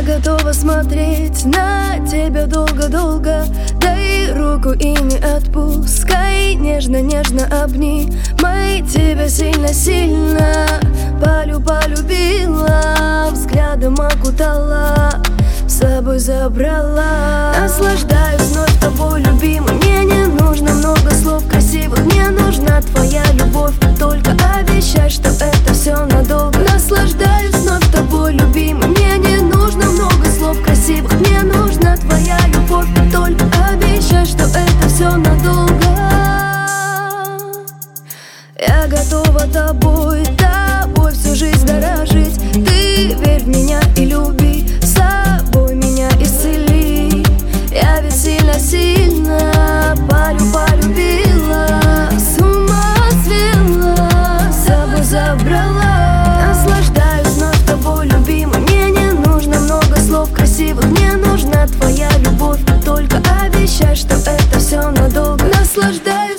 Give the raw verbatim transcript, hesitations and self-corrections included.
готова смотреть на тебя долго-долго. Дай руку и не отпускай, нежно-нежно обнимай тебя сильно-сильно. Полю полюбила, взглядом окутала, с собой забрала. Наслаждаюсь вновь тобой, любимый. Мне не нужно много слов красивых, мне нужна твоя любовь. Только обещай, что это все надолго. Наслаждаюсь вновь тобой, любимый. Мне не нужно много слов красивых, мне нужна твоя любовь. Только обещай, что это все надолго. Я готова тобой, тобой всю жизнь дорожить. Ты верь в меня и люби, с собой меня исцели. Я ведь сильно-сильно полю полюбила, с ума свела, с собой забрала. Наслаждаюсь вновь тобой, любимый. Мне не нужно много слов красивых, мне нужна твоя любовь. Только обещай, что это все надолго. Наслаждаюсь